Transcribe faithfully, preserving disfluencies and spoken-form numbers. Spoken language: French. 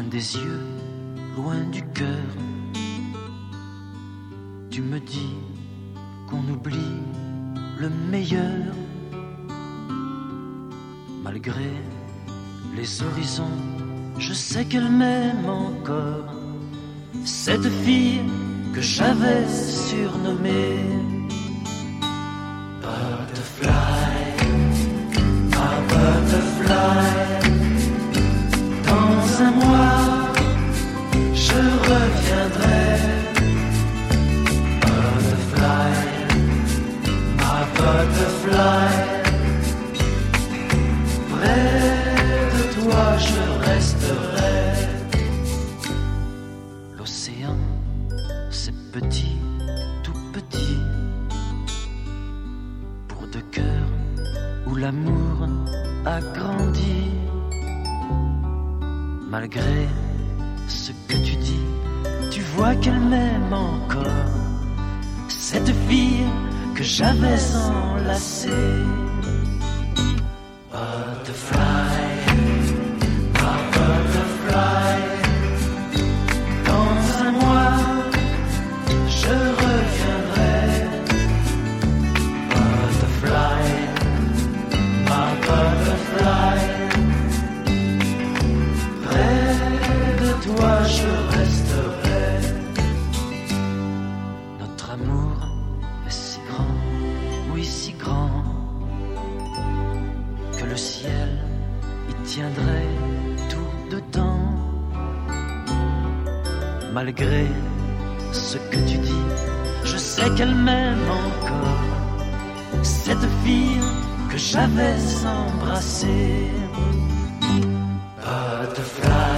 des yeux, loin du cœur. Tu me dis qu'on oublie le meilleur. Malgré les horizons, je sais qu'elle m'aime encore. Cette fille que j'avais surnommée Butterfly, ma butterfly. Dans un mois, je reviendrai. Butterfly, ma butterfly. Près de toi, je resterai. L'océan, c'est petit, tout petit, pour deux cœurs où l'amour a grandi. Malgré ce que tu dis, tu vois qu'elle m'aime encore. Cette fille que j'avais enlacée. Butterfly, ma butterfly. Dans un mois, je reviendrai. Butterfly, ma butterfly. Toi je resterai. Notre amour est si grand, oui si grand, que le ciel y tiendrait tout dedans. Malgré ce que tu dis, je sais qu'elle m'aime encore. Cette fille que j'avais embrassée. Butterfly,